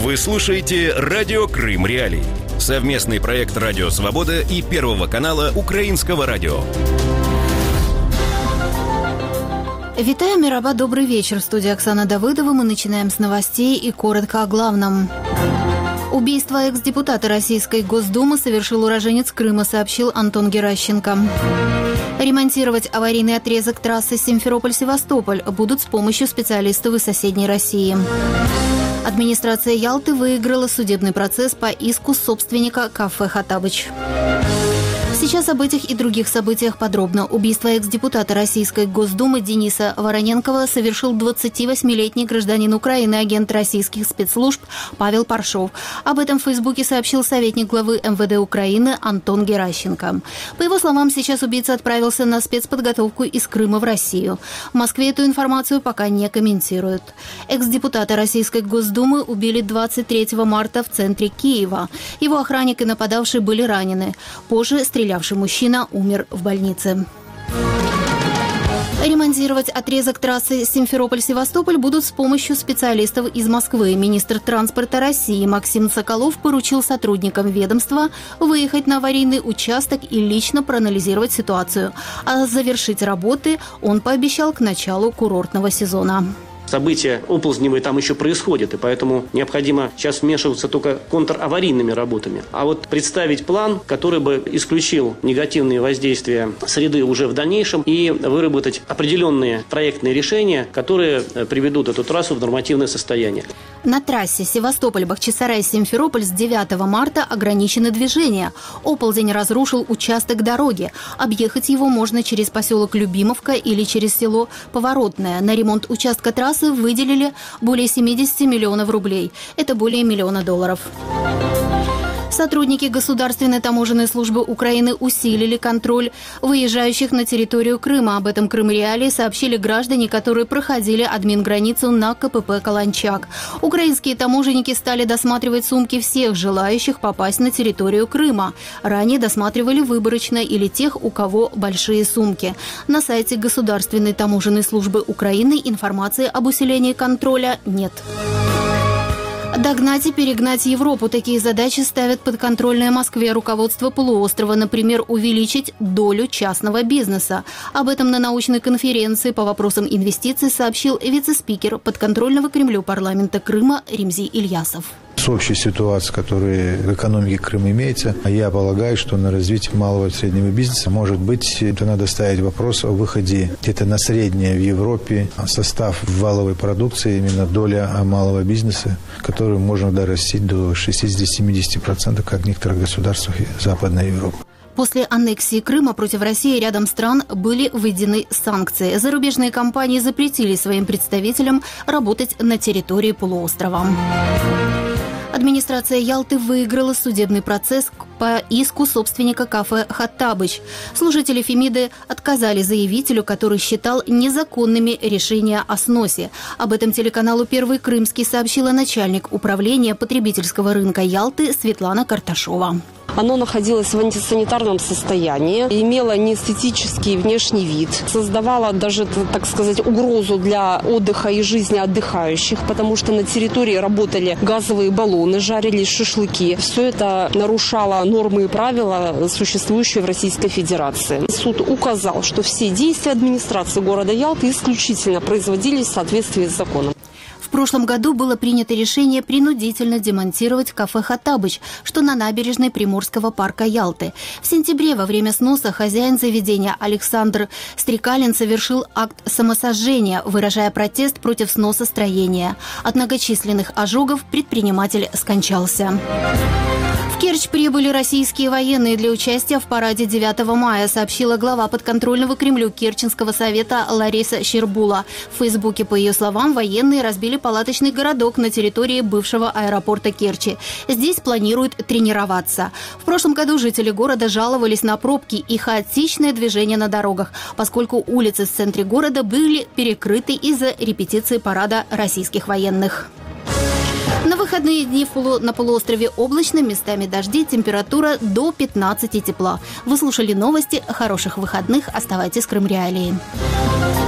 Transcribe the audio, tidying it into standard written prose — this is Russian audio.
Вы слушаете «Радио Крым Реалии». Совместный проект «Радио Свобода» и Первого канала Украинского радио. Витаю, Мираба, добрый вечер. В студии Оксана Давыдова. Мы начинаем с новостей и коротко о главном. Убийство экс-депутата Российской Госдумы совершил уроженец Крыма, сообщил Антон Геращенко. Ремонтировать аварийный отрезок трассы Симферополь-Севастополь будут с помощью специалистов из соседней России. Администрация Ялты выиграла судебный процесс по иску собственника кафе «Хоттабыч». Сейчас об этих и других событиях подробно. Убийство экс-депутата Российской Госдумы Дениса Вороненкова совершил 28-летний гражданин Украины, агент российских спецслужб Павел Паршов. Об этом в Фейсбуке сообщил советник главы МВД Украины Антон Геращенко. По его словам, сейчас убийца отправился на спецподготовку из Крыма в Россию. В Москве эту информацию пока не комментируют. Экс-депутата Российской Госдумы убили 23 марта в центре Киева. Его охранник и нападавший были ранены. Позже стрелявший мужчина умер в больнице. Ремонтировать отрезок трассы Симферополь-Севастополь будут с помощью специалистов из Москвы. Министр транспорта России Максим Соколов поручил сотрудникам ведомства выехать на аварийный участок и лично проанализировать ситуацию. А завершить работы он пообещал к началу курортного сезона. События оползневые там еще происходят, и поэтому необходимо сейчас вмешиваться только контраварийными работами. А вот представить план, который бы исключил негативные воздействия среды уже в дальнейшем, и выработать определенные проектные решения, которые приведут эту трассу в нормативное состояние. На трассе Севастополь-Бахчисарай-Симферополь с 9 марта ограничено движение. Оползень разрушил участок дороги. Объехать его можно через поселок Любимовка или через село Поворотное. На ремонт участка трассы выделили более 70 миллионов рублей. Это более $1 миллиона. Сотрудники Государственной таможенной службы Украины усилили контроль выезжающих на территорию Крыма. Об этом Крым Реалии сообщили граждане, которые проходили админграницу на КПП «Каланчак». Украинские таможенники стали досматривать сумки всех желающих попасть на территорию Крыма. Ранее досматривали выборочно или тех, у кого большие сумки. На сайте Государственной таможенной службы Украины информации об усилении контроля нет. Догнать и перегнать Европу. Такие задачи ставят подконтрольное Москве руководство полуострова. Например, увеличить долю частного бизнеса. Об этом на научной конференции по вопросам инвестиций сообщил вице-спикер подконтрольного Кремлю парламента Крыма Ремзи Ильясов. С общей ситуацией, которая в экономике Крыма имеется, я полагаю, что на развитие малого и среднего бизнеса, может быть, это надо ставить вопрос о выходе где-то на среднее в Европе состав валовой продукции, именно доля малого бизнеса, которую можно дорастить до 60-70%, как в некоторых государствах Западной Европы. После аннексии Крыма против России рядом стран были введены санкции. Зарубежные компании запретили своим представителям работать на территории полуострова. Администрация Ялты выиграла судебный процесс по иску собственника кафе «Хоттабыч». Служители Фемиды отказали заявителю, который считал незаконными решения о сносе. Об этом телеканалу «Первый Крымский» сообщила начальник управления потребительского рынка Ялты Светлана Карташова. Оно находилось в антисанитарном состоянии, имело неэстетический внешний вид, создавало даже, так сказать, угрозу для отдыха и жизни отдыхающих, потому что на территории работали газовые баллоны, жарились шашлыки. Все это нарушало нормы и правила, существующие в Российской Федерации. Суд указал, что все действия администрации города Ялты исключительно производились в соответствии с законом. В прошлом году было принято решение принудительно демонтировать кафе «Хоттабыч», что на набережной Приморского парка Ялты. В сентябре во время сноса хозяин заведения Александр Стрекалин совершил акт самосожжения, выражая протест против сноса строения. От многочисленных ожогов предприниматель скончался. В Керчь прибыли российские военные для участия в параде 9 мая, сообщила глава подконтрольного Кремлю Керченского совета Лариса Щербула. В Фейсбуке, по ее словам, военные разбили палаточный городок на территории бывшего аэропорта Керчи. Здесь планируют тренироваться. В прошлом году жители города жаловались на пробки и хаотичное движение на дорогах, поскольку улицы в центре города были перекрыты из-за репетиции парада российских военных. На выходные дни на полуострове облачно, местами дожди, температура до 15 тепла. Вы слушали новости. Хороших выходных. Оставайтесь с Крым Реалией.